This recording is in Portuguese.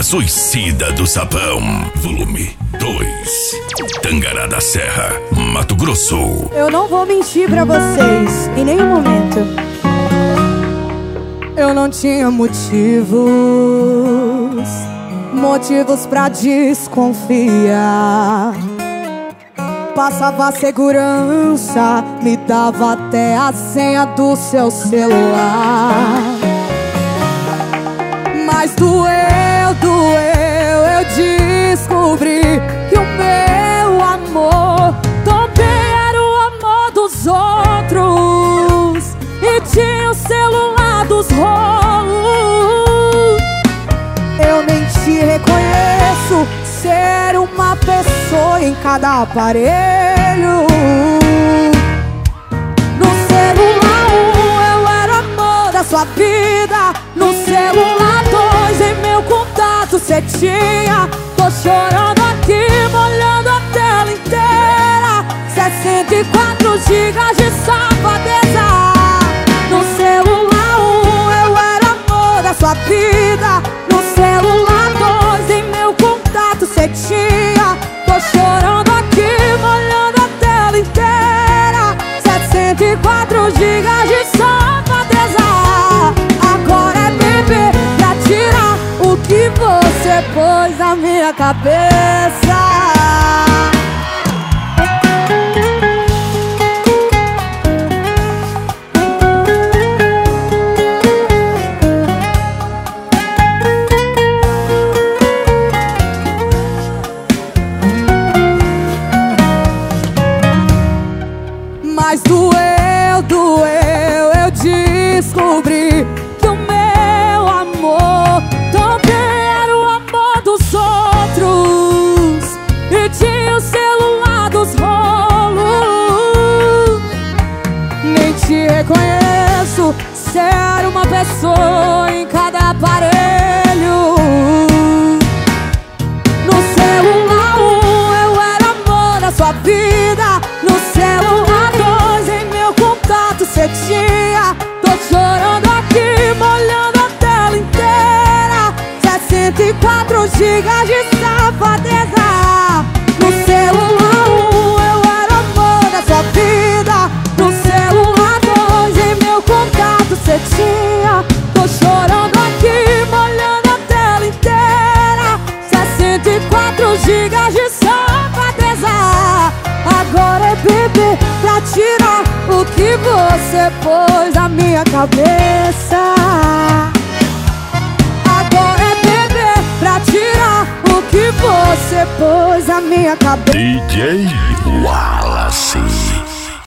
Suicida do Sapão, volume 2. Tangará da Serra, Mato Grosso. Eu não vou mentir pra vocês em nenhum momento. Eu não tinha motivos pra desconfiar. Passava segurança, me dava até a senha do seu celular. Mas doeu, eu descobri que o meu amor também era o amor dos outros e tinha o celular dos rolos. Eu nem te reconheço, ser uma pessoa em cada aparelho. No celular 1 eu era amor da sua vida, no celular 2 em meu contato cê tinha. Tô chorando aqui, molhando a tela inteira, 64 gigas de safadeza. No celular 1 eu era amor da sua vida, no celular 2 em meu contato cê tinha. Tô chorando aqui, molhando a tela inteira, 64 gigas de safadeza. Agora é beber pra tirar o que você pôs na minha cabeça. Mas doeu, eu descobri que o meu amor também era o amor dos outros e tinha o celular dos rolos. Nem te reconheço, ser uma pessoa em cada aparelho. No celular 1 eu era amor da sua vida, no celular 2 em meu contato cê tinha. Tô chorando aqui, molhando a tela inteira, 64 gigas de safadeza. No celular 1 eu era amor da sua vida, no celular 2 em meu contato cê tinha. Tô chorando aqui, molhando a tela inteira, 64 gigas de safadeza. Agora é beber pra tirar o que você pôs na minha cabeça. Agora é beber pra tirar o que você pôs na minha cabeça. DJ Wallace.